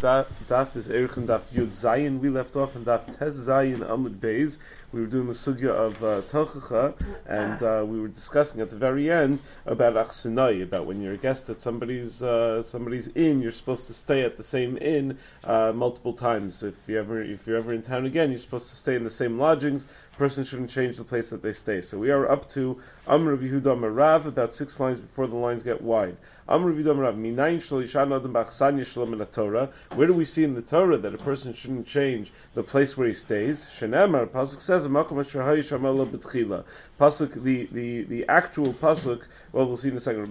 daf is Erich and Daf Yud Zayin. We left off in Daf Tes Zayin Amud Beis. We were doing the sugya of Tochacha, and we were discussing at the very end about Achsinai, about when you're a guest at somebody's inn, you're supposed to stay at the same inn multiple times. If you're ever in town again, you're supposed to stay in the same lodgings. Person shouldn't change the place that they stay. So we are up to Amr Yehuda Amar Rav, about 6 lines before the lines get wide. Amr Yehuda Amar Rav, Minayin shel yishan adam b'achsanya shelo min Torah. Where do we see in the Torah that a person shouldn't change the place where he stays? Shenemar, pasuk says, Makom asher hayish amelo b'tchila. Pasuk, the actual pasuk. Well, we'll see in a second.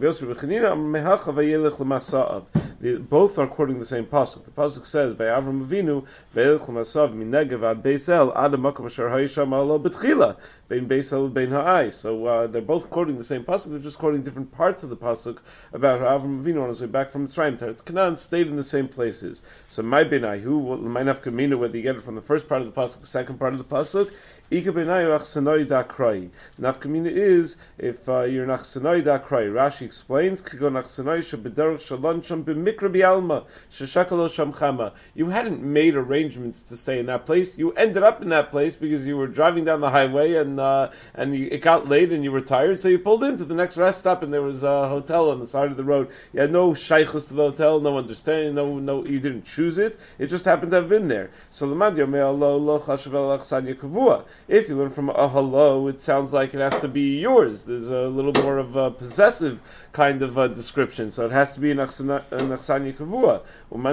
Both are quoting the same pasuk. The pasuk says, "Ve'Avram Avinu ve'elech l'masav minegev ad Beis El ad hamakom asher hayisham alo b'tchila bein Beis El bein ha'ai." So they're both quoting the same pasuk. They're just quoting different parts of the pasuk about how Avram Avinu on his way back from Mitzrayim to Canaan stayed in the same places. So my benai, who might have kamina whether you get it from the first part of the pasuk, the second part of the pasuk. Nafkamina is if you're nachsanoi dakrai. Rashi explains, you hadn't made arrangements to stay in that place. You ended up in that place because you were driving down the highway and it got late and you were tired, so you pulled into the next rest stop and there was a hotel on the side of the road. You had no shaykhus to the hotel, no understanding, no, you didn't choose it. It just happened to have been there. So if you learn from a hello, it sounds like it has to be yours. There's a little more of a possessive kind of description, so it has to be an achsanya kavua.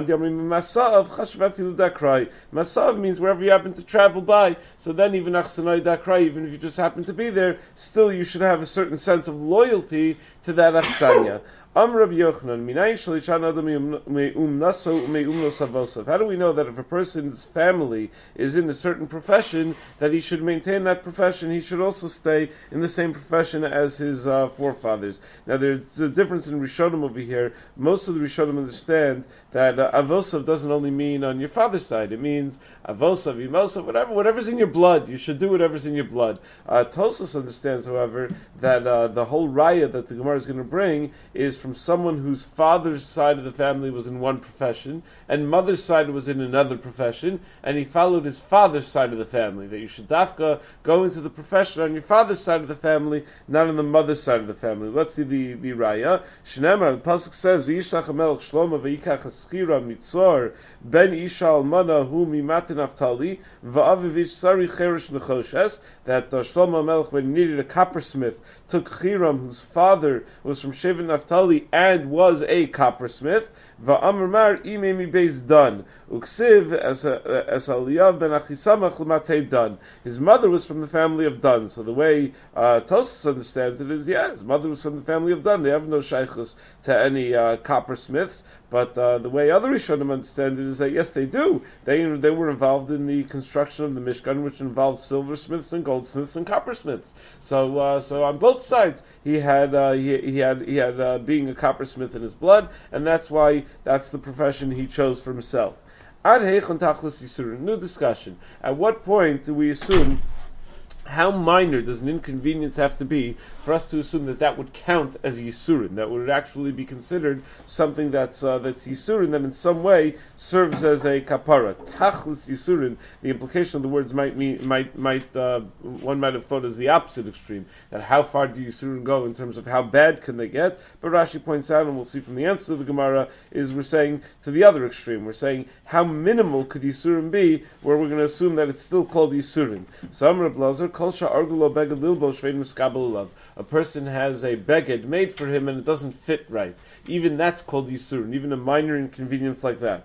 Masav means wherever you happen to travel by. So then even achsanai dakrai, even if you just happen to be there, still you should have a certain sense of loyalty to that achsanya. How do we know that if a person's family is in a certain profession, that he should maintain that profession? He should also stay in the same profession as his forefathers. Now, there's a difference in Rishonim over here. Most of the Rishonim understand that avosav doesn't only mean on your father's side. It means avosav, imosav, whatever's in your blood. You should do whatever's in your blood. Tosfos understands, however, that the whole raya that the Gemara is going to bring is from someone whose father's side of the family was in one profession and mother's side was in another profession, and he followed his father's side of the family. That you should dafka go into the profession on your father's side of the family, not on the mother's side of the family. Let's see the raya. Shneimar, the pasuk says, "V'yishlach hamelech Shlomo v'yikach haschira mitzor ben isha almana hu mimatin Naftali v'aviv sari cheresh nechoshes." That Shlomo Melech, when he needed a coppersmith, took Chiram, whose father was from Shevet Naftali and was a coppersmith. Va'amar mar imemi beis dan uksiv as Eliyav ben Achisamach l'matei dan. His mother was from the family of Dan. So the way Tosfos understands it is, his mother was from the family of Dan. They have no shaykhus to any coppersmiths. But the way other Rishonim understand it is that yes, they do. They were involved in the construction of the Mishkan, which involved silversmiths and goldsmiths and coppersmiths. So on both sides, he had being a coppersmith in his blood, and that's why that's the profession he chose for himself. Ad heichon tachlis yisurin. New discussion. At what point do we assume? How minor does an inconvenience have to be for us to assume that would count as Yisurin, that would actually be considered something that's Yisurin, that in some way serves as a kapara? Tachlis Yisurin, the implication of the words one might have thought as the opposite extreme, that how far do Yisurin go in terms of how bad can they get? But Rashi points out, and we'll see from the answer of the Gemara, is we're saying to the other extreme. We're saying how minimal could Yisurin be, where we're going to assume that it's still called Yisurin. So Amr Blazer, a person has a beged made for him and it doesn't fit right. Even that's called yisurin, even a minor inconvenience like that.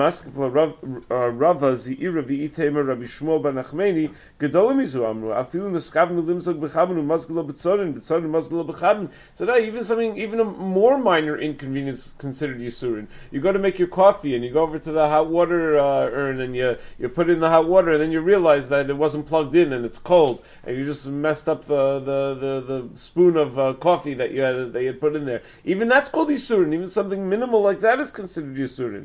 So now even a more minor inconvenience is considered yisurin. You go to make your coffee and you go over to the hot water urn and you put in the hot water and then you realize that it wasn't plugged in and it's cold. stove, and you just messed up the spoon of coffee that you had put in there. Even that's called Yisurin. Even something minimal like that is considered Yisurin.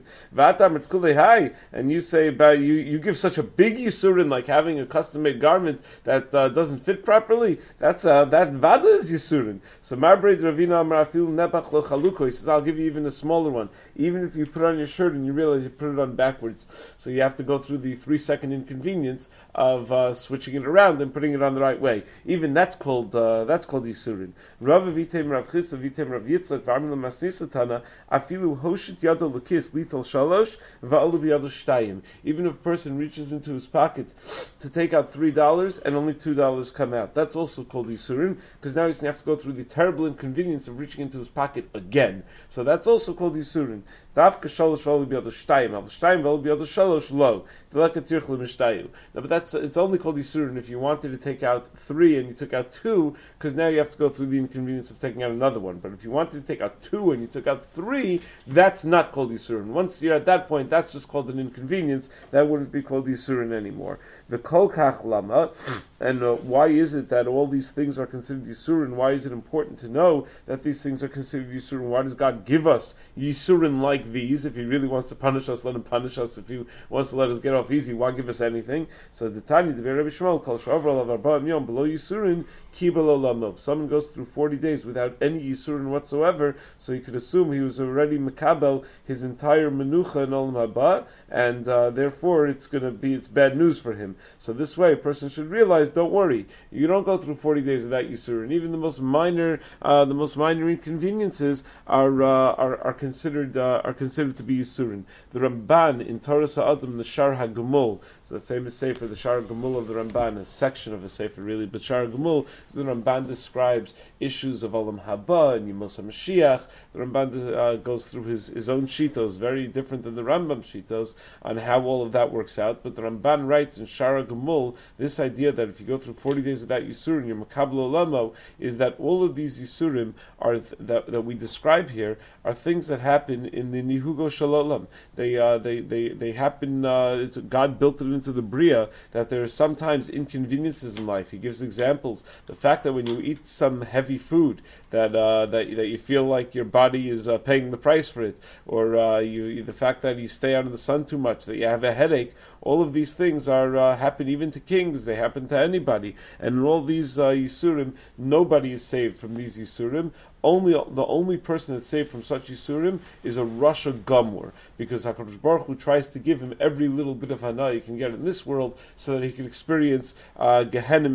And you say about you give such a big Yisurin, like having a custom-made garment that doesn't fit properly. That Vada is Yisurin. So Marbreid Ravina Amrafil Nebach Lo Chaluko. He says, I'll give you even a smaller one. Even if you put on your shirt and you realize you put it on backwards, so you have to go through the 3-second inconvenience of switching it around and putting it on the right way. Even that's called Yisurin. Rav Vitem Rav Chisa Vitem Rav Yitzchak V'Amil Masnisatana Afilu Hoshit Yado Lekis Lital Shalosh Va'alu B'Yado Shtayim. Even if a person reaches into his pocket to take out $3 and only $2 come out, that's also called Yisurin, because now he's going to have to go through the terrible inconvenience of reaching into his pocket again. So that's also called Yisurin. Davka Shalosh Va'alu B'Yado Shtayim Al Shtayim Va'alu B'Yado Shalosh Lo Deleka Tirch L'Mishtayu. No, but it's only called Yisurin if you wanted to take out 3 and you took out 2, because now you have to go through the inconvenience of taking out another one. But if you wanted to take out 2 and you took out 3, that's not called Yisurin. Once you're at that point, that's just called an inconvenience. That wouldn't be called Yisurin anymore. The Kol Kach Lama, and why is it that all these things are considered Yisurin? Why is it important to know that these things are considered Yisurin? Why does God give us Yisurin like these? If He really wants to punish us, let Him punish us. If He wants to let us get off easy, why give us anything? So the Tanya, the Rabbi Shmuel, Kol Shavar of Arba'am Yom below Yisurin, Kibel Olamov. If someone goes through 40 days without any Yisurin whatsoever, so you could assume he was already Mekabel his entire Menucha in Olam Haba, and therefore it's bad news for him. So this way, a person should realize, don't worry, you don't go through 40 days without Yisurin. Even the most minor inconveniences are considered to be Yisurin. The Ramban in Torah Sa'adim, the Shar HaGemul, it's a famous sefer, the Shar HaGemul of the Ramban, a section of a sefer really, but Shar HaGemul, the Ramban describes issues of Olam Haba and Yemos HaMashiach. The Ramban goes through his own shitos, very different than the Rambam shitos, on how all of that works out. But the Ramban writes in Shara Gemul, this idea that if you go through 40 days without Yisurim, your Makabel Olamo, is that all of these Yisurim that we describe here are things that happen in the Nihugo Shalom. They happen. God built it into the Bria that there are sometimes inconveniences in life. He gives examples. The fact that when you eat some heavy food, that you feel like your body is paying the price for it, or the fact that you stay out in the sun too much, that you have a headache. All of these things are happen even to kings. They happen to anybody. And in all these Yisurim, nobody is saved from these Yisurim. The only person that's saved from such Yisurim is a Rasha Gamur, because HaKadosh Baruch Hu tries to give him every little bit of hana he can get in this world, so that he can experience Gehenna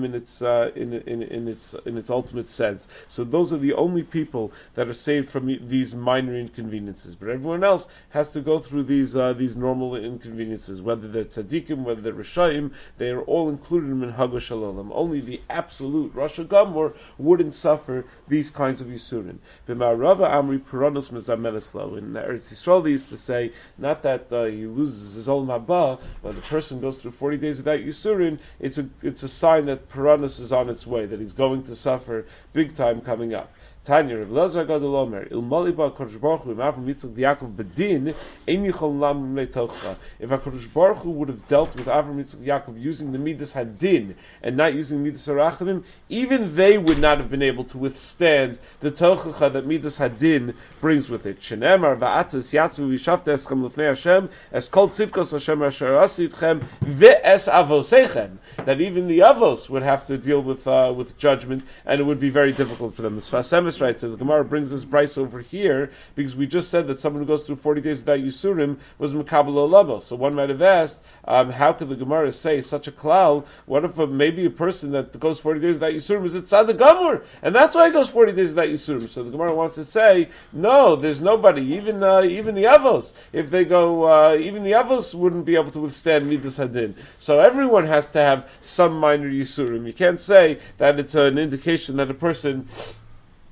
in its ultimate sense. So those are the only people that are saved from these minor inconveniences. But everyone else has to go through these normal inconveniences, whether they're tzaddikim, whether they're rishayim. They are all included in Minhag Shalom. Only the absolute Rasha Gamur wouldn't suffer these kinds of Yisurim. B'ma'arava Amri Puranos Mezameneslo. In Eretz Yisrael, they used to say not that he loses his olam haba, but the person goes through 40 days without Yisurin. It's a sign that Puranos is on its way, that he's going to suffer big time coming up. Tanya, Rav Elazar Gadol Omer, Ilmali ba HaKadosh Baruch Hu, Avram Yitzchak Yaakov Bedin, Ein Yichol Lam Meitocha. If HaKadosh Baruch Hu would have dealt with Avram Yitzchak Yaakov using the Midas Hadin and not using Midas Harachamim, even they would not have been able to withstand the Tochacha that Midas Hadin brings with it. Shenemar Va'atas Yatzu V'Yishavta Eschem L'fnei Hashem, Es Kol Tzidkos Hashem Asher Asitchem, Ve'es Avosechem. That even the Avos would have to deal with judgment, and it would be very difficult for them. The Sfas Emes right, so the Gemara brings this price over here because we just said that someone who goes through 40 days without Yisurim was Makabel Olabo. So one might have asked, how could the Gemara say such a klal? What if maybe a person that goes 40 days without Yisurim is Tzad Gamur, and that's why he goes 40 days without Yisurim? So the Gemara wants to say, no, there's nobody, even the Avos. If they go, even the Avos wouldn't be able to withstand Midas Hadin. So everyone has to have some minor Yisurim. You can't say that it's an indication that a person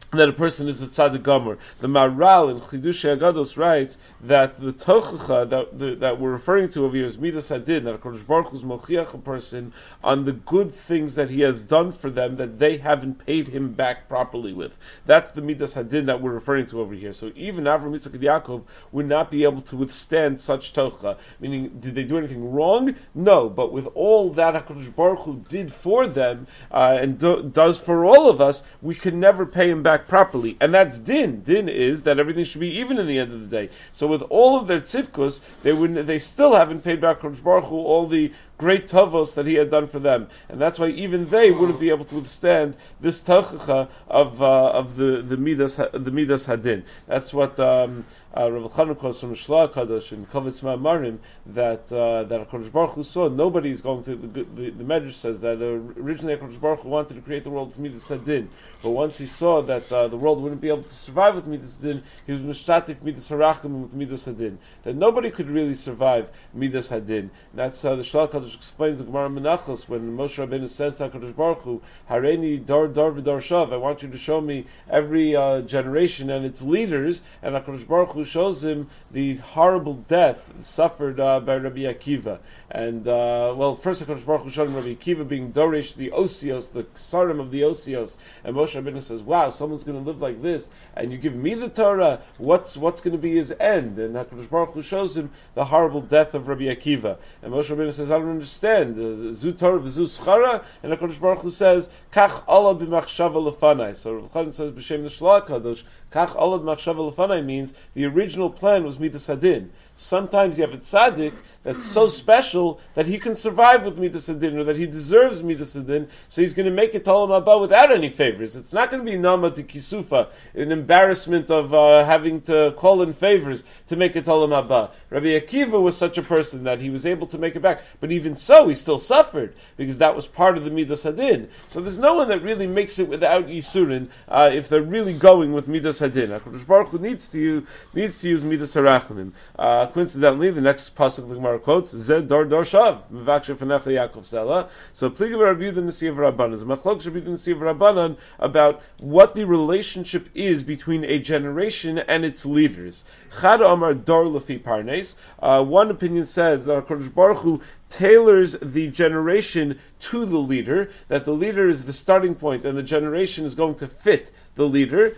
that a person is a tzaddik gomer. The Maral in Chidushei Agados writes that the tochacha that we're referring to over here is Midas Hadin, that HaKadosh Baruch Hu is mochiach a person on the good things that he has done for them that they haven't paid him back properly with. That's the Midas Hadin that we're referring to over here. So even Avram, Yitzchak, and Yaakov would not be able to withstand such tochacha. Meaning, did they do anything wrong? No, but with all that HaKadosh Baruch Hu did for them and does for all of us, we can never pay him back properly, and that's din. Din is that everything should be even in the end of the day. So with all of their tzidkus, they still haven't paid back Kodesh Baruch Hu all the great tavos that he had done for them, and that's why even they wouldn't be able to withstand this tochacha of the midas hadin. That's what Rav Elchanan calls from Shla Kadosh and Kavetz Ma'amarim that HaKadosh Baruch Hu saw nobody is going to. The Medrash says that originally HaKadosh Baruch Hu wanted to create the world with midas hadin, but once he saw that the world wouldn't be able to survive with midas hadin, he was mishtatif midas harachim with midas hadin. That nobody could really survive midas hadin. That's the Shla Kadosh explains the Gemara Menachos when Moshe Rabbeinu says to HaKadosh Baruch Hu, Hareini dar v'dar shav, I want you to show me every generation and its leaders, and HaKadosh Baruch Hu shows him the horrible death suffered by Rabbi Akiva. And first HaKadosh Baruch Hu showed him Rabbi Akiva being Dorish, the Osios, the Ksarim of the Osios, and Moshe Rabbeinu says, wow, someone's going to live like this, and you give me the Torah, what's going to be his end? And HaKadosh Baruch Hu shows him the horrible death of Rabbi Akiva. And Moshe Rabbeinu says, I don't understand. Zu Torah v'zu schara, and HaKadosh Baruch Hu says, Kach Allah b'machshava lefanai. So Rav Elchanan says, b'shem the Shla Kadosh, Kach Allah b'machshava lefanai means the original plan was midas hadin. Sometimes you have a tzaddik that's so special that he can survive with midas hadin, or that he deserves midas hadin, so he's going to make it to Olam Haba without any favors. It's not going to be nama to kisufa, an embarrassment of having to call in favors to make it to Olam Haba. Rabbi Akiva was such a person that he was able to make it back, but even so, he still suffered, because that was part of the midas hadin. So there's no one that really makes it without yisurin if they're really going with midas hadin. HaKadosh Baruch Hu needs to use midas harachim. Coincidentally, the next pasuk the Gemara quotes Zed Dar Shav Mevakshe Fanecha Yaakov Sela. So Pliga Rabbi Yehuda Nasiv Rabbanan. Machlok Rabbi Yehuda Nasiv Rabbanan about what the relationship is between a generation and its leaders. Chad Amar Dar Lefi Parnes. One opinion says that HaKadosh Baruch Hu tailors the generation to the leader, that the leader is the starting point and the generation is going to fit the leader,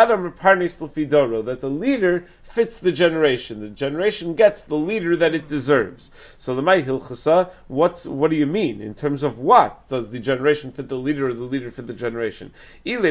that the leader fits the generation gets the leader that it deserves. So the Mai Hilchasa, what do you mean? In terms of what? Does the generation fit the leader or the leader fit the generation? If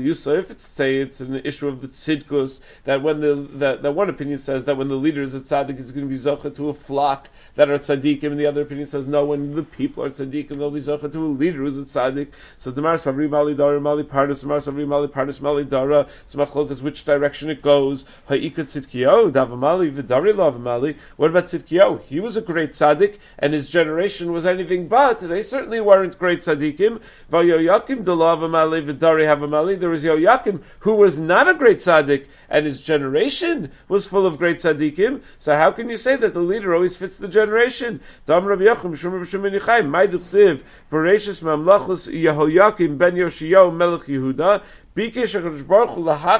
it's an issue of the tzidkus, that that one opinion says that when the leader is a tzaddik, he's going to be zocha to a flock that are tzaddikim, and the other opinion says no, when the people are tzaddikim, they'll be zocha to a leader who's a tzaddik. So Damar Savri Mali Dara Mali Parnas, Damar Savri Mali Parnas Mali Dara, it's machlokas which direction it goes. Ha'ika tzidkiyo, Davamali Vidari Lavamali. What about tzidkiyo? He was a great tzaddik, and his generation was anything but. They certainly weren't great tzaddikim. Vayoyakim Dalavamali Vidari Havamali. There was Yoyakim who was not a great tzaddik, and his generation was full of great tzaddikim. So how can you say that the leader always fits the generation? Dam Rabbi Yochim Shum B'Shum Menichai Ma'idich Siv Bereshis Mamlachos Yehoyakim Ben Yoshiyahu Melech Yehuda. Originally, God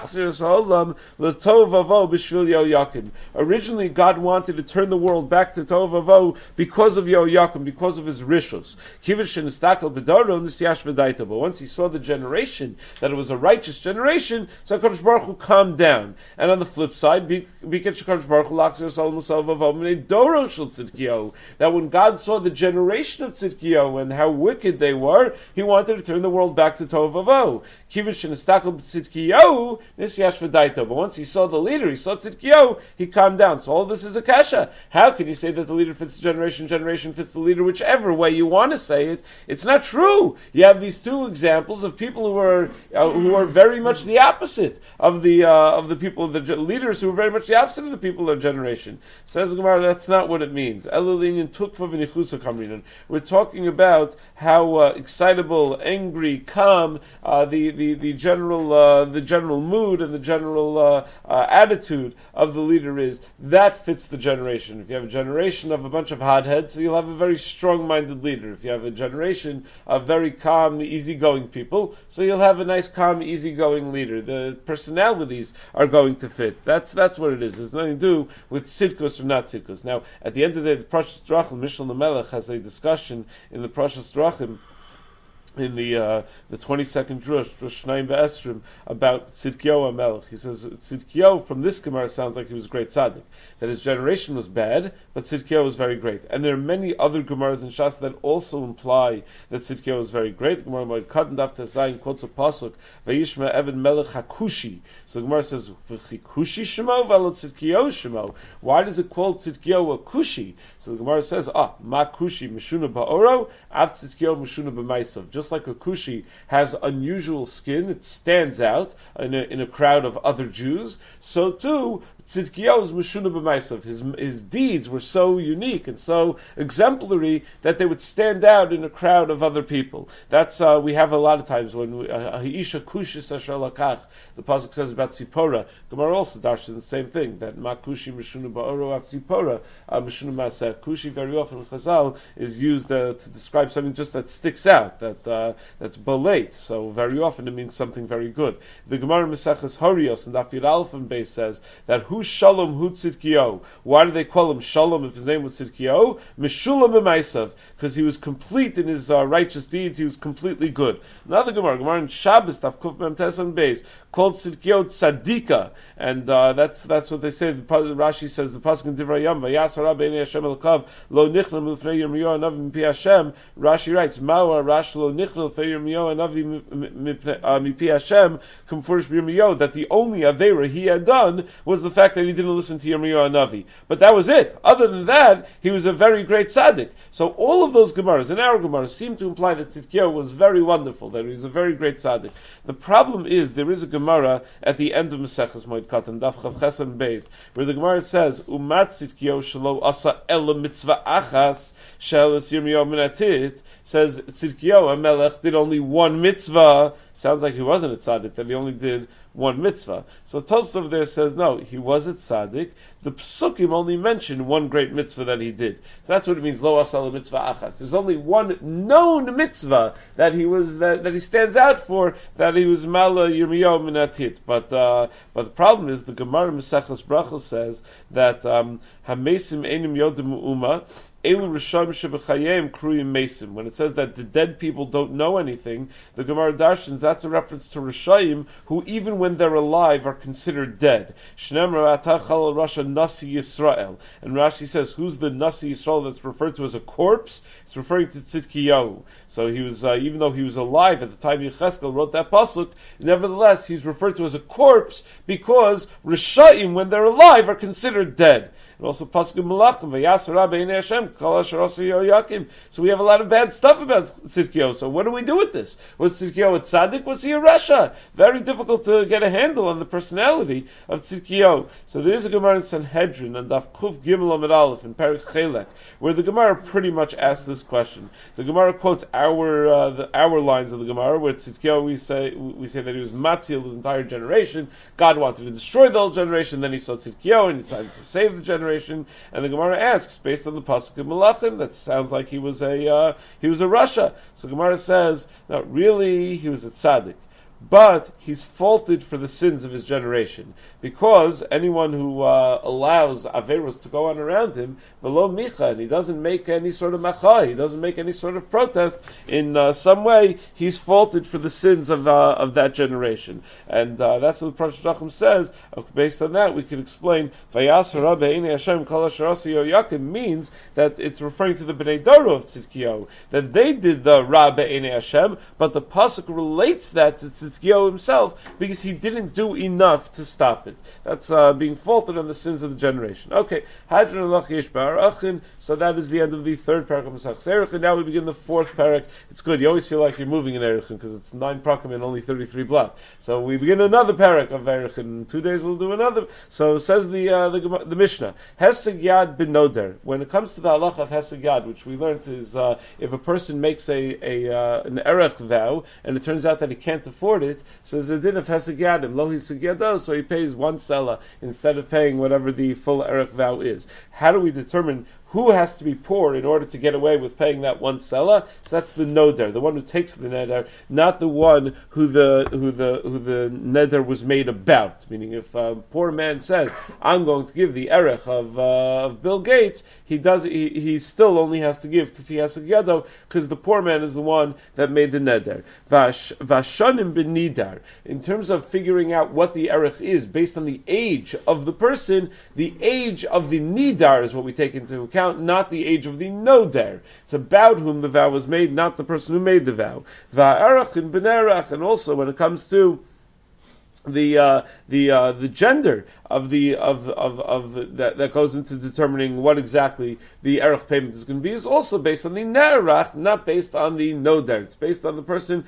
wanted to turn the world back to Tov Vavo because of Yehoyakim, because of his rishus. But once he saw the generation, that it was a righteous generation, so HaKadosh Baruch Hu calmed down. And on the flip side, that when God saw the generation of Tzidkiyahu and how wicked they were, he wanted to turn the world back to Tov Vavo. But once he saw the leader, he saw Tzidkiyahu, he calmed down. So all this is a kasha. How can you say that the leader fits the generation fits the leader, whichever way you want to say it? It's not true. You have these two examples of people who are very much the opposite of the people of the leaders who are very much the opposite of the people of their generation. Says the Gemara, that's not what it means. We're talking about how excitable, angry, calm the general mood and the general attitude of the leader is, that fits the generation. If you have a generation of a bunch of hotheads, so you'll have a very strong-minded leader. If you have a generation of very calm, easygoing people, so you'll have a nice, calm, easygoing leader. The personalities are going to fit. That's what it is. It's nothing to do with tzidkus or not tzidkus. Now, at the end of the day, the Parshas Drachim, Mishnah Lamelech has a discussion in the Parshas Drachim, in the 22nd Drush Shnaim Ve'esrim, about Tzidkiyahu HaMelech. He says Tzidkiyahu from this Gemara sounds like he was a great tzaddik, that his generation was bad, but Tzidkiyahu was very great. And there are many other Gemaras in Shas that also imply that Tzidkiyahu was very great. The Gemara Moed Katan Daf Tezayin quotes a pasuk, Vayishma Evan Melech Hakushi. So the Gemara says V'chikushi Shemo V'alo Tzidkiyahu Shemo. Why does it call Tzidkiyahu a Kushi? So the Gemara says, Ma Kushi Meshuna Ba'oro Av Tzidkiyahu Meshuna B'Maisav. Just like a Kushi has unusual skin, it stands out in a crowd of other Jews, so too Tzidkiyahu's Meshuna B'Maisav. His deeds were so unique and so exemplary that they would stand out in a crowd of other people. That's we have a lot of times when Ha'isha Kushis Asher Lakach, the pasuk says about Tzipora. Gemara also dashes the same thing, that Ma Kushi Meshuna Ba'oro Av Tzipora Meshuna Maseh. Kushi very often in Chazal is used to describe something just that sticks out, that's bolate. So very often it means something very good. The Gemara Maseches Horios and Daf Yud Aleph and Beis says that who Shalom hu Tzidkiyahu. Why do they call him Shalom if his name was Tzidkiyahu? Meshulam b'maisav, because he was complete in his righteous deeds. He was completely good. Another Gemara in Shabbos Daf Kuf Mem Tes and Beis called Tzidkiyahu Tzadika, and that's what they say. Rashi says the pasuk in Divrei Yam Vayasar Rabbeinu Hashem Elkav Lo Nichnam L'fnei Yirmiyahu Hanavi Mipi Hashem. Rashi writes Mawa Rash Lo Nichnam L'fnei Yirmiyahu Hanavi Mipi Hashem Kumfurish Yirmiyahu, that the only avera he had done was the fact that he didn't listen to Yirmiyahu Hanavi. But that was it. Other than that, he was a very great tzaddik. So all of those Gemaras, in our Gemaras, seem to imply that Tzidkiyahu was very wonderful, that he was a very great tzaddik. The problem is, there is a Gemara at the end of Maseches Moed Katan, Daf Chav Chesed Beis, where the Gemara says, Umat Tzidkiyahu shelo asa ela mitzvah achas shelas Yirmiyahu Menatit, says Tzidkiyahu HaMelech did only one mitzvah. Sounds like he wasn't a tzaddik, that he only did one mitzvah. So Tosfos over there says, no, he was a tzaddik. The Psukim only mention one great mitzvah that he did. So that's what it means, lo asal mitzvah achas. There's only one known mitzvah that he was, that he stands out for, that he was Mala Yirmiyahu Minatit. But the problem is, the Gemara Maseches Brachos says that Hamesim Einim Yodim Uma, Elu Rishon Shebechayim Kruyim Mesim. When it says that the dead people don't know anything, the Gemara Darshans, that's a reference to Rishayim, who even when they're alive are considered dead. Shnemar Atachal Rasha Nasi Yisrael. And Rashi says, who's the Nasi Yisrael that's referred to as a corpse? It's referring to Tzidkiyahu. So he was, even though he was alive at the time Yecheskel wrote that pasuk, nevertheless he's referred to as a corpse because Rishayim, when they're alive, are considered dead. And also pasuk in Malachim, Vayasar Rabbeinu Hashem Kol Asher Asa Yoyakim. So we have a lot of bad stuff about Tzidkiyahu. So what do we do with this? Was Tzidkiyahu a tzaddik? Was he a rasha? Very difficult to get a handle on the personality of Tzidkiyahu. So there is a Gemara in Sanhedrin and Daf Kuf Gimel Amud Aleph in Perek Chelek, where the Gemara pretty much asks this question. The Gemara quotes our lines of the Gemara, where Tzidkiyahu we say that he was matzil his entire generation. God wanted to destroy the whole generation, then he saw Tzidkiyahu and he decided to save the generation. And the Gemara asks, based on the pasuk of Malachim, that sounds like he was a rasha. So Gemara says, no, really, he was a tzaddik. But he's faulted for the sins of his generation, because anyone who allows Averos to go on around him, below Micha, and he doesn't make any sort of macha, he doesn't make any sort of protest in some way, he's faulted for the sins of that generation. And that's what the Prophet Shachim says. Based on that, we can explain Vayasar Rabbeinu Hashem Kol Asher Asa Yoyakim means that it's referring to the Bnei Doro of Tzidkiyahu, that they did the Ra Be'enei Hashem, but the pasuk relates that to Tzidkiyahu himself because he didn't do enough to stop it. That's being faulted on the sins of the generation. Okay, Hadron Alach Yesh Ba'arachin. So that is the end of the third parak of Masechus Erechim. Now we begin the fourth parak. It's good. You always feel like you're moving in Erechim because it's 9 parakim and only 33 blot. So we begin another parak of Erechim. In 2 days we'll do another. So says the Mishnah, Heseg Yad bin Noder. When it comes to the halacha of Heseg Yad, which we learned is if a person makes an erech vow and it turns out that he can't afford afford it, so there's a din of hesed yadim, lo hiseg yado, so he pays one sela instead of paying whatever the full erech vow is. How do we determine who has to be poor in order to get away with paying that one sela? So that's the noder, the one who takes the neder, not the one who the neder was made about. Meaning, if a poor man says, "I'm going to give the erech of Bill Gates," he still only has to give if he has a gedo, because the poor man is the one that made the neder. Vashanim ben nidar. In terms of figuring out what the erech is based on the age of the person, the age of the nidar is what we take into account, not the age of the noder. It's about whom the vow was made, not the person who made the vow. Va'erach and benerach, and also when it comes to the gender of that goes into determining what exactly the erech payment is going to be, is also based on the nerach, not based on the noder. It's based on the person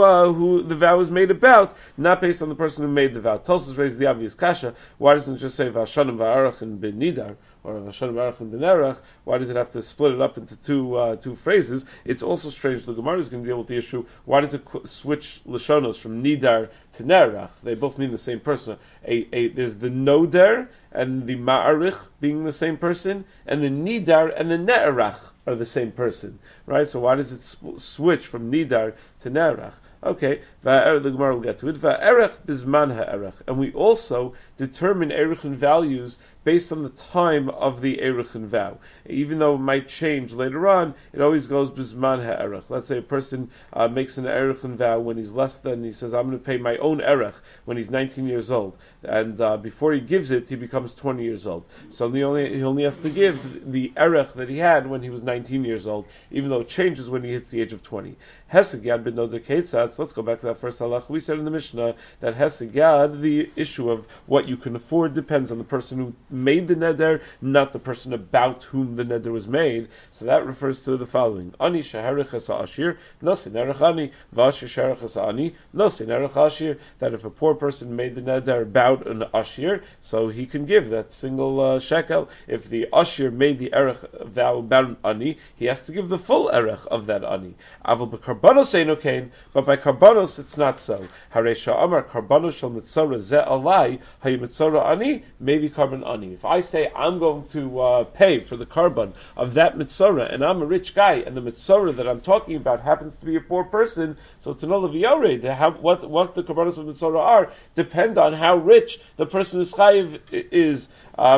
who the vow is made about, not based on the person who made the vow. Tosfos raised the obvious kasha: why doesn't it just say v'ashanim va'erach and ben nidar, or v'ashanim va'erach and ben erach? Why does it have to split it up into two phrases? It's also strange. The Gemara is going to deal with the issue: why does it switch lashonos from nidar to nerach? They both mean the same person. There's the noder and the ma'arich being the same person, and the nidar and the ne'erach are the same person, right? So why does it switch from nidar to ne'erach? Okay, the Gemara will get to it. Va'erech bizman ha'erech, and we also determine erechin values based on the time of the erechin vow. Even though it might change later on, it always goes bizman ha'erech. Let's say a person makes an erechin vow when he's less than, he says, I'm going to pay my own erech when he's 19 years old, and before he gives it, he becomes 20 years old. So he only has to give the erech that he had when he was 19 years old, even though it changes when he hits the age of 20. Hesed yad ben noder ketzatz. Let's go back to that first halach. We said in the Mishnah that hesed yad, the issue of what you can afford, depends on the person who made the neder, not the person about whom the neder was made. So that refers to the following: Ani sheherich es ashir, nosin erech ani, v'ashir sheherich es ani, nosin erech ashir. That if a poor person made the neder about an ashir, so he can give that single shekel. If the ashir made the erech vow about an ani, he has to give the full erech of that ani. Aval b'karbanos eino kain, but by karbanos it's not so. Haresha amar karbanos shel mitzora ze alai hayu mitzora ani, maybe carbon ani. If I say I'm going to pay for the carbon of that mitzora, and I'm a rich guy, and the mitzora that I'm talking about happens to be a poor person, so it's an olav what the karbanos of mitzora are depend on how rich the person who's chayiv is.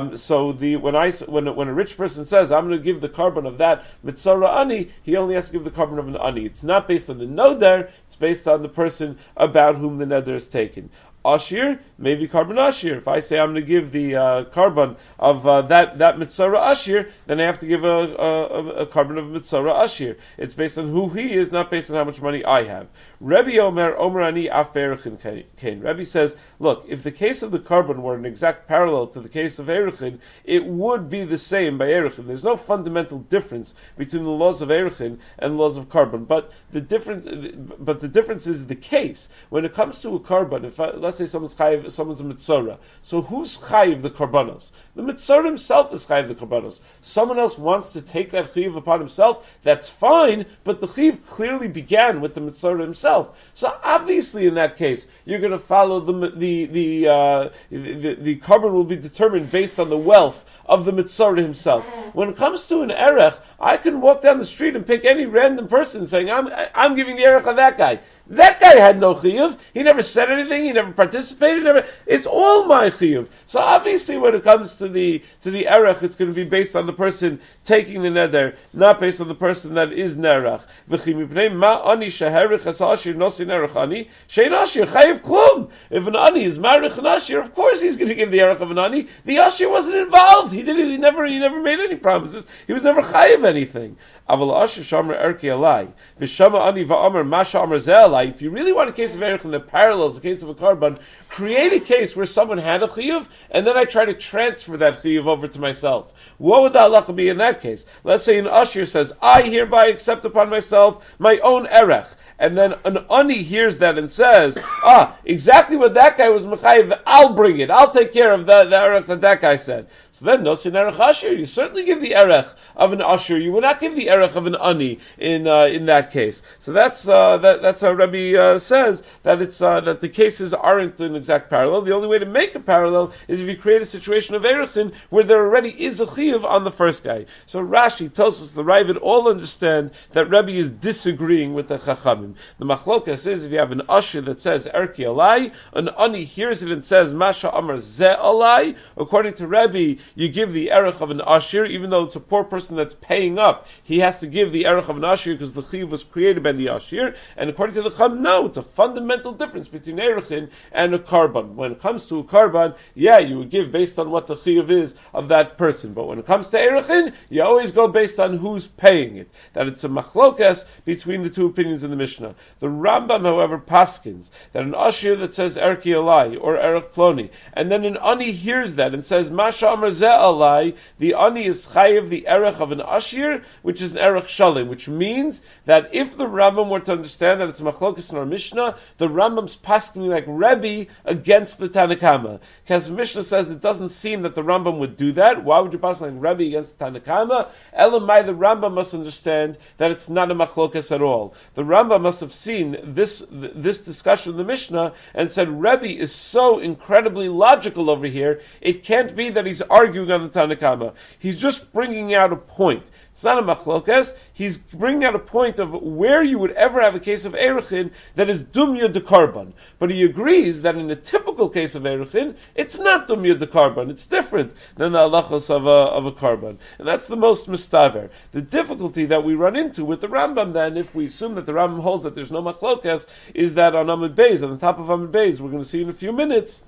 So when a rich person says I'm going to give the carbon of that mitzora ani, he only has to give the carbon of an ani. It's not based on the noder; it's based on the person about whom the neder is taken. Ashir, maybe carbon ashir. If I say I'm going to give the carbon of that mitzora ashir, then I have to give a carbon of mitzora ashir. It's based on who he is, not based on how much money I have. Rebbe Omer ani af be'erechin kain. Rebbe says, look, if the case of the carbon were an exact parallel to the case of erechin, it would be the same by erechin. There's no fundamental difference between the laws of erechin and the laws of carbon, but the difference is the case when it comes to a carbon. If let's say someone's a mitzora, so who's chayiv the karbanos? The mitzora himself is chayiv the karbanos. Someone else wants to take that chayiv upon himself. That's fine, but the chayiv clearly began with the mitzora himself. So obviously, in that case, you're going to follow the carbon will be determined based on the wealth of the mitzora himself. When it comes to an erech, I can walk down the street and pick any random person saying, I'm giving the erech of that guy. That guy had no chiyuv. He never said anything. He never participated. It's all my chiyuv. So obviously, when it comes to the erech, it's going to be based on the person taking the neder, not based on the person that is nerach. If an ani is marich an ashir, of course he's going to give the erech of an ani. The ashir wasn't involved. He never made any promises. He was never chayiv anything. If you really want a case of erechin that parallels the case of a carbon, create a case where someone had a chiyuv, and then I try to transfer that chiyuv over to myself. What would the halacha be in that case? Let's say an ashir says, I hereby accept upon myself my own erech. And then an ani hears that and says, exactly what that guy was mechayiv, I'll bring it. I'll take care of the erech that guy said. So then, nosin erech ashir, you certainly give the erech of an ashir. You would not give the erech of an ani in that case. So that's how Rebbe says that it's that the cases aren't an exact parallel. The only way to make a parallel is if you create a situation of erechin where there already is a chiyuv on the first guy. So Rashi tells us the Ravid all understand that Rebbe is disagreeing with the Chachamim. The Machlokas is if you have an ashir that says erki alai, an ani hears it and says masha amar ze alai. According to Rebbe, you give the erech of an ashir, even though it's a poor person that's paying up. He has to give the erech of an ashir because the chiyuv was created by the ashir. And according to the Chacham, no, it's a fundamental difference between erechin and a karban. When it comes to a karban, yeah, you would give based on what the chiyuv is of that person. But when it comes to erechin, you always go based on who's paying it. That it's a machlokas between the two opinions in the Mishnah. The Rambam, however, paskins that an ashir that says erki alai or erech ploni, and then an ani hears that and says masha amar ze alai, the ani is chayiv the erech of an ashir, which is an erech shalim, which means that if the Rambam were to understand that it's machlokas in our Mishnah, the Rambam's pasking like Rebbe against the Tanakama. Because the Mishnah says it doesn't seem that the Rambam would do that. Why would you pass like Rebbe against the Tanakama? Elamai, the Rambam must understand that it's not a machlokas at all. The Rambam must have seen this discussion in the Mishnah and said Rebbe is so incredibly logical over here, it can't be that he's arguing on the Tanakama. He's just bringing out a point. It's not a machlokas. He's bringing out a point of where you would ever have a case of erechin that is dumya de karban. But he agrees that in a typical case of erechin, it's not dumya de karban. It's different than the halachos of a karban. And that's the most mistaver. The difficulty that we run into with the Rambam then, if we assume that the Rambam holds that there's no machlokas, is that on Amud Beis, on the top of Amud Beis, we're going to see in a few minutes,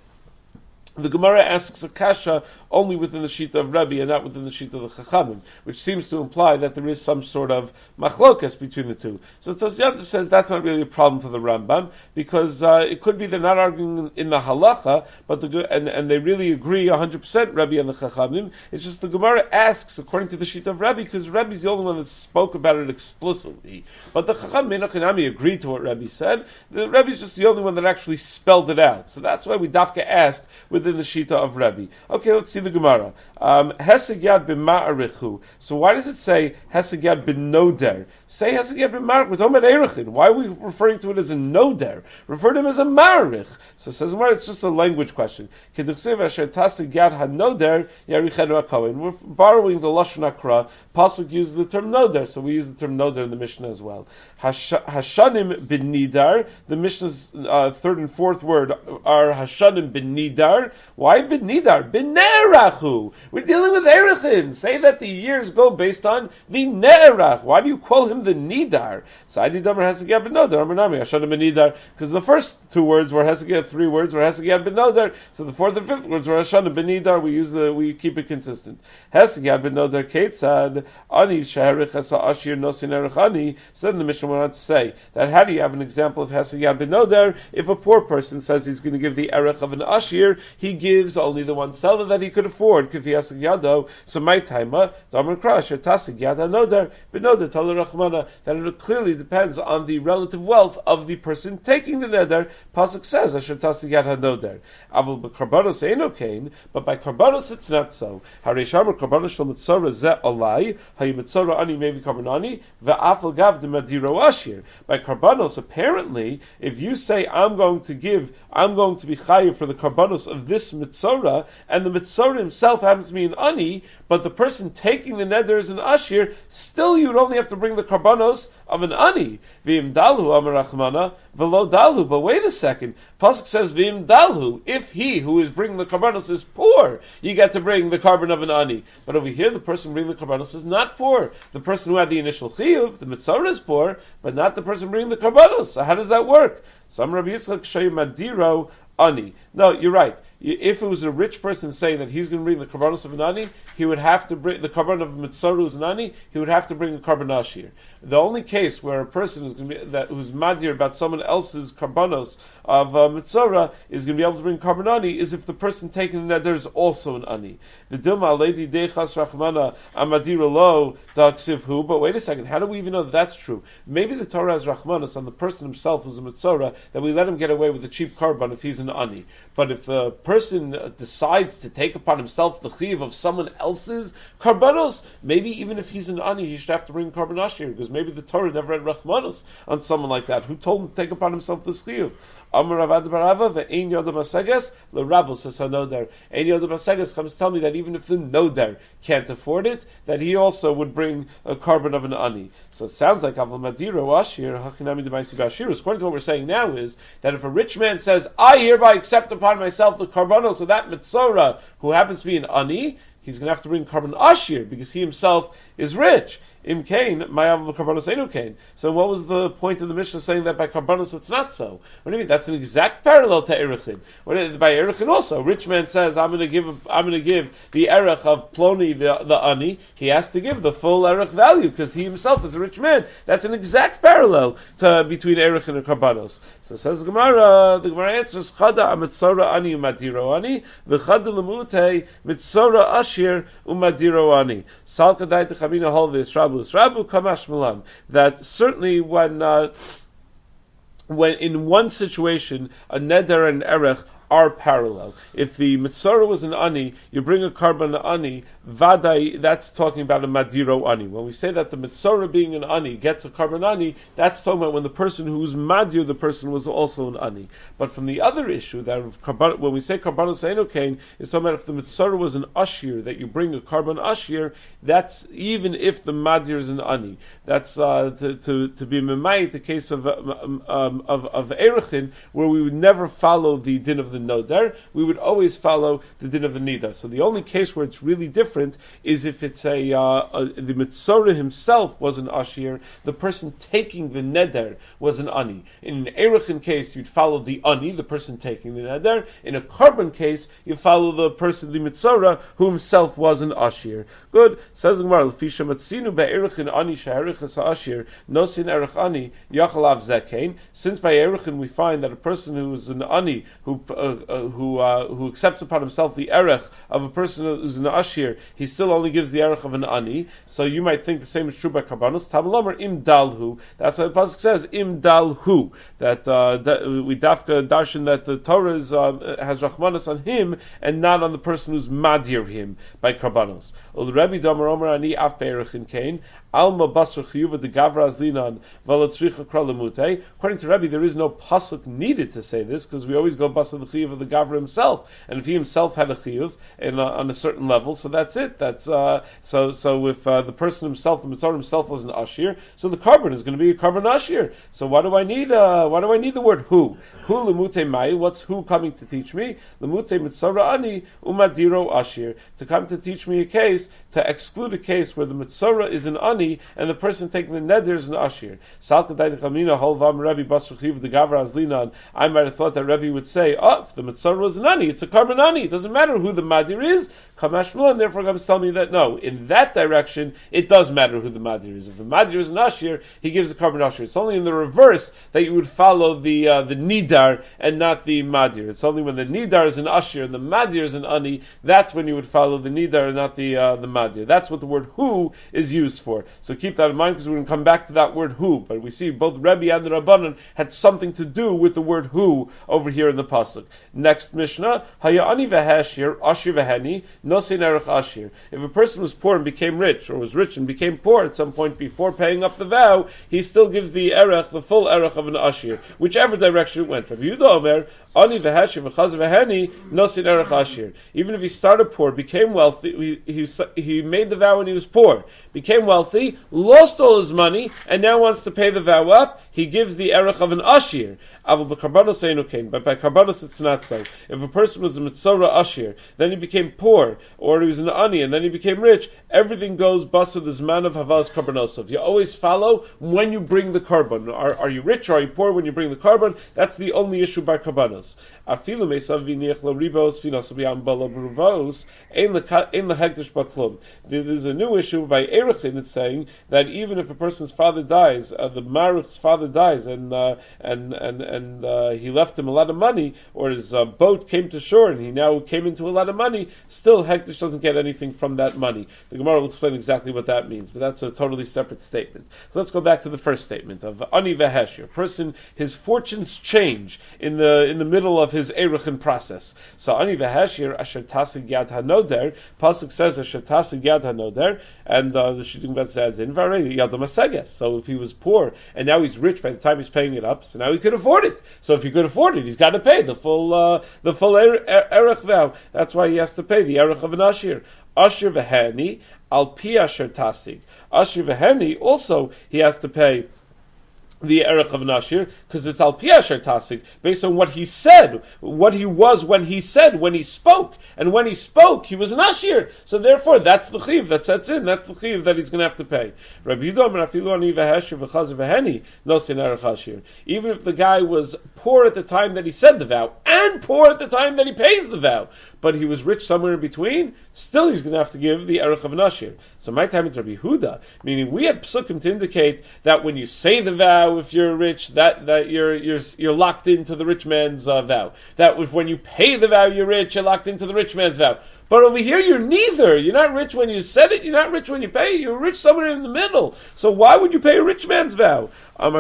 the Gemara asks a kasha only within the shita of Rebbe and not within the shita of the Chachamim, which seems to imply that there is some sort of machlokas between the two. So Tosfos says that's not really a problem for the Rambam, because it could be they're not arguing in the halacha, but and they really agree 100% Rebbe and the Chachamim. It's just the Gemara asks according to the shita of Rebbe, because Rebbe's the only one that spoke about it explicitly. But the Chacham Menachinami agreed to what Rebbe said. The Rebbe's just the only one that actually spelled it out. So that's why we dafka ask within the shita of Rebbe. Okay, let's see the Gemara. Heseg yad b'ma'arichu. So why does it say Heseg yad b'noder? Say Heseg yad b'ma'arich. We're talking about erechin. Why are we referring to it as a noder? Refer to him as a ma'arich. So it says, it's just a language question. Keduchsev asher taseg yad hanoder yarichenu hakohen. We're borrowing the Lashon Hakra. Pasuk uses the term noder, so we use the term noder in the Mishnah as well. Hashanim bin nidar. The Mishnah's third and fourth word are Hashanim bin nidar. Why bin nidar? Bin nerachu. We're dealing with erechin. Say that the years go based on the nerach. Why do you call him the nidar? Sadi damer hesegiyad ben noder. Amarnami Hashanim bin nidar. Because the first two words were hesegiyad, three words were hesegiyad ben noder. So the fourth and fifth words were Hashanim bin nidar. We keep it consistent. Hesegiyad ben noder ketzad ani sheherich hasa ashir nosin erechani. So then the Mishnah went on to say that how do you have an example of hesegiyad ben noder if a poor person says he's going to give the erech of an ashir, he gives only the one seller that he could afford. Kifi haseg yado. So my timer, damer krash, tasig yad hanoder, benoder taler rachmana. That it clearly depends on the relative wealth of the person taking the neder. Pasuk says asher tasig yad hanoder. Avol b'karbanos eino kain, but by karbanos it's not so. Harishamar karbanos shel mitzora ze alai, hayi mitzora ani mevi karbanani, ve'afal gav de madiro ashir. By karbanos, apparently, if you say I'm going to be chayiv for the karbanos of this mitzora, and the mitzora himself happens to be an ani, but the person taking the neder is an ashir, still you'd only have to bring the karbanos of an ani. V'im dalhu amar rachmana v'lo dalhu. But wait a second. Pasuk says v'im dalhu. If he who is bringing the karbanos is poor, you get to bring the carbon of an ani. But over here, the person bringing the karbanos is not poor. The person who had the initial chiyuv, the mitzora, is poor, but not the person bringing the karbanos. So how does that work? Some Rabbi Yitzchak Shei Madiro ani. No, you're right. If it was a rich person saying that he's going to bring the karbanos of an ani, he would have to bring the karban of mitzora who's an ani. He would have to bring a karban ashir. The only case where a person is going to be who's madir about someone else's karbanos of mitzora is going to be able to bring karban ani is if the person taking the neder is also an ani. The dilma lady dechas rachmana amadira lo daksivhu. But wait a second, how do we even know that that's true? Maybe the Torah has rachmanas on the person himself who's a mitzora that we let him get away with a cheap karban if he's an ani. But if the person decides to take upon himself the chiyuv of someone else's karbanos, maybe even if he's an ani, he should have to bring karban ashir, because maybe the Torah never had rachmanos on someone like that. Who told him to take upon himself this chiyuv? Amar Ravad Barava ve'ein yoda baseges l'rabel says hanoder. Ein yoda baseges comes to tell me that even if the noder can't afford it, that he also would bring a carbon of an ani. So it sounds like Avol Madiro Ashir Hachinami Demaisi Bashir. According to what we're saying now is that if a rich man says, I hereby accept upon myself the karbanos of that mitzora who happens to be an ani, he's going to have to bring carbon ashir because he himself is rich. Im kain, mayav karbanos enu kain. So what was the point of the Mishnah saying that by karbanos it's not so? What do you mean? That's an exact parallel to erichin. By erichin also, a rich man says, I'm going to give the erich of ploni the ani. He has to give the full erich value because he himself is a rich man. That's an exact parallel between erichin and karbanos. So says the Gemara answers, chada amitzora ani umadiro ani, v'chada lemute mitzora ashir umadiro ani. Salka dai techamina holvis Rabu Kamash Milan. That certainly when in one situation a neder and erech are parallel. If the mitzvah was an ani, you bring a carbon ani, vadai, that's talking about a madiro ani. When we say that the mitzvah being an ani gets a carbon ani, that's talking about when the person who's madir, the person was also an ani. But from the other issue, that when we say karbanos enokain, it's talking about if the mitzvah was an ashir, that you bring a carbon ashir, that's even if the madir is an ani. That's to be memayit the case of erechin, where we would never follow the din of the noder, we would always follow the din of the nidar. So the only case where it's really different is if it's the mitzorah himself was an ashir, the person taking the neder was an ani. In an erechin case, you'd follow the ani, the person taking the neder. In a carbon case, you follow the person, the mitzorah, who himself was an ashir. Good. Says the Gemara, L'fisha matzinu be'erechin ani she'erichas ha'ashir nosin erech ani yachalav zekain. Since by erechin we find that a person who is an ani who accepts upon himself the erech of a person who's an ashir, he still only gives the erech of an ani. So you might think the same is true by karbanos. Tabalomer im dalhu. That's why the pasuk says im dalhu. That we dafka darshan that the Torah has rachmanas on him and not on the person who's madir him by karbanos. Rebbe Damar Omer ani af be'erechin kain alma basra chiyuva de gavra azlinan v'alatzricha kralamute. According to Rebbe, there is no pasuk needed to say this because we always go basra the chiyuv of the gavra himself, and if he himself had a chiyuv on a certain level, so that's it. That's so if the person himself, the mitzvah himself, was an ashir, so the carbon is going to be a carbon ashir. So why do I need the word who? Who lemute mai? What's who coming to teach me? Lemute mitzvah ani umadiro ashir, to come to teach me a case, to exclude a case where the mitzvah is an ani and the person taking the neder is an ashir. I might have thought that Rebbe would say, if the mitzvah was an ani, it's a carbon ani. It doesn't matter who the madir is. And therefore Rebbe is telling me that no, in that direction, it does matter who the madir is. If the madir is an ashir, he gives the carbon ashir. It's only in the reverse that you would follow the nidar and not the madir. It's only when the nidar is an ashir and the madir is an ani, that's when you would follow the nidar and not the madir. That's what the word who is used for. So keep that in mind because we're going to come back to that word who. But we see both Rebbe and the Rabbanan had something to do with the word who over here in the pasuk. Next Mishnah, Haya ani v'hashir ashir v'heni nosein erech ashir. If a person was poor and became rich, or was rich and became poor at some point before paying up the vow, he still gives the erech, the full erech of an ashir, whichever direction it went. Rabbi Yehuda Omer, ani v'hashir v'chaz v'heni nosein erech ashir. Even if he started poor, became wealthy, he made the vow when he was poor, became wealthy, lost all his money, and now wants to pay the vow up, he gives the erech of an ashir. But by karbanos it's not so. If a person was a mitzorah ashir, then he became poor, or he was an ani, and then he became rich, everything goes basud the zman of havas karbanosov. You always follow when you bring the carbon. Are you rich or are you poor when you bring the carbon? That's the only issue by karbanos. There's a new issue by erechin. It's saying that even if a person's father dies, the maruch's father dies, and he left him a lot of money, or his boat came to shore and he now came into a lot of money, still Hektish doesn't get anything from that money. The Gemara will explain exactly what that means, but that's a totally separate statement. So let's go back to the first statement of Ani Veheshir. Person, his fortunes change in the middle of his Eruchin process. So Ani Veheshir Asher Tasig Yad HaNoder, Pasuk says Asher Tasig Yad HaNoder, and the Shitting Bet says in Varei Yadam Aseges. So if he was poor and now he's rich by the time he's paying it up, so now he could afford it. So if he could afford it, he's got to pay the full Erech vow. That's why he has to pay the Erech of an Ashir. Ashir Veheni Al Pi Asher Tasig. Ashir Veheni also he has to pay the Erech of Nashir, because it's Al Pi Asher Tasig, based on what he said, what he was when he said, when he spoke. And when he spoke, he was an Ashir. So therefore, that's the Chiv that sets in, that's the Chiv that he's going to have to pay. Rabbi Yudom, Rafilu Ani Veheshir V'chaz V'heni, Nosin Erech Ashir. Even if the guy was poor at the time that he said the vow, and poor at the time that he pays the vow, but he was rich somewhere in between, still he's going to have to give the Erech of Nashir. So my time is Rabbi Huda, meaning we had psukim to indicate that when you say the vow, if you're rich, that you're locked into the rich man's vow. That if when you pay the vow, you're rich, you're locked into the rich man's vow. But over here, you're neither. You're not rich when you said it, you're not rich when you pay. You're rich somewhere in the middle. So why would you pay a rich man's vow? It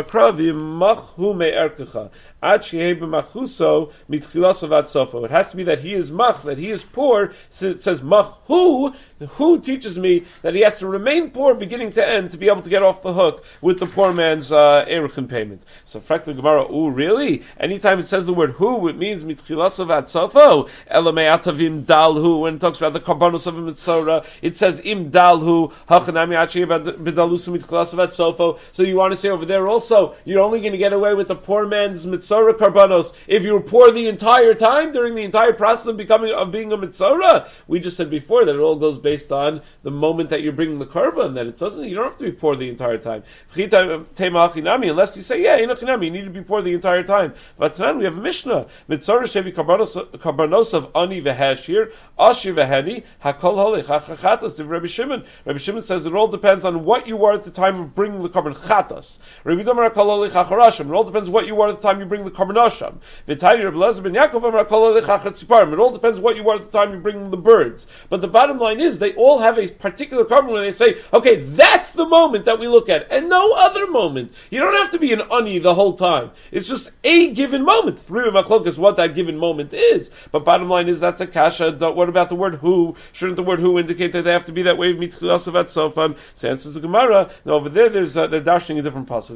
has to be that he is mach, that he is poor. Since it says mach hu, the hu teaches me that he has to remain poor beginning to end to be able to get off the hook with the poor man's eruchin payment. So frakta Gemara, really? Anytime it says the word hu, it means mitchilas avad sofo. Elamei atavim dal hu. When it talks about the karbanos of a mitzora, it says im dal hu hachanami achi bedalusu mitchilas avad sofo. So you want to say over there also, you're only going to get away with the poor man's mitzora karbanos if you were poor the entire time, during the entire process of being a mitzora. We just said before that it all goes based on the moment that you're bringing the karban, that it doesn't, you don't have to be poor the entire time. Unless you say, you need to be poor the entire time. But tonight we have a Mishnah. Mitzora shevi karbanos of ani veheshir, ashir veheni, hakol holech, hachachatas to Rabbi Shimon. Rabbi Shimon says it all depends on what you are at the time of bringing the karban chatas. Rabbi Domer hakol holech hacharashim. It all depends what you are at the time you bring the karban asham. V'tayir Rabbi Lezer ben Yaakov hakol holech hachatziparim. It all depends what you are at the time you bring the birds. But the bottom line is they all have a particular karban where they say, okay, that's the moment that we look at, and no other moment. You don't have to be an ani the whole time. It's just a given moment. Three machlokes what that given moment is. But bottom line is that's a kasha. What about the word who? Shouldn't the word who indicate that they have to be that way? Mitchilasavat sofan. So answers the Gemara. Now over there, they're dashing a different pasuk.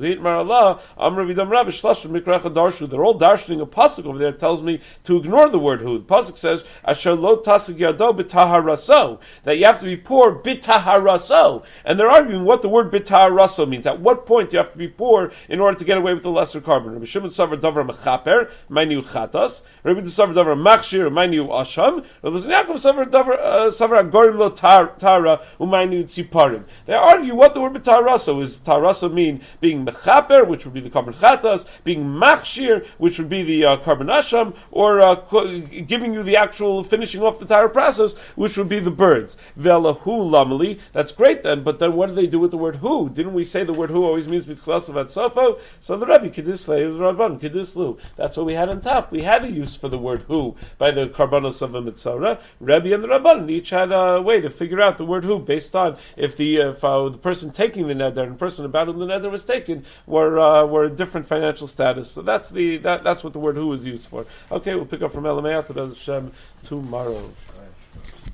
They're all dashing a pasuk over there. It tells me to ignore the word who. The pasuk says asher lo tasig yado b'taharaso, that you have to be poor b'taharaso, and they're arguing what the word b'taharaso means. At what point do you have to be poor in order to get away with the lesser carbon? Rabbi Shimon savar davar mechaper, ma'inu chatas. Rabbi savar davar machshir, ma'inu asham. Rabbi Yaakov savar davar agorim lo tara, u'ma'inu tziparim. They argue what the word b'taharaso is. Taharaso mean being mechaper, which would be the carbon chatas, being machshir, which would be the carbon asham, or giving you the actual finishing off the tire process, which would be the birds. Ve'lahu lamali. That's great then, but then what do they do with the word who? Didn't we say the word who always means b'tchilas at sofo? So the Rebbe kedisle, the Rabban kedislu. That's what we had on top. We had a use for the word who by the karbanos of a mitzora. Rebbe and the Rabban each had a way to figure out the word who based on if the person taking the neder and the person about whom the neder was taken were a different financial status. So that's what the word who is used for. Okay, we'll pick up from Elamei tomorrow.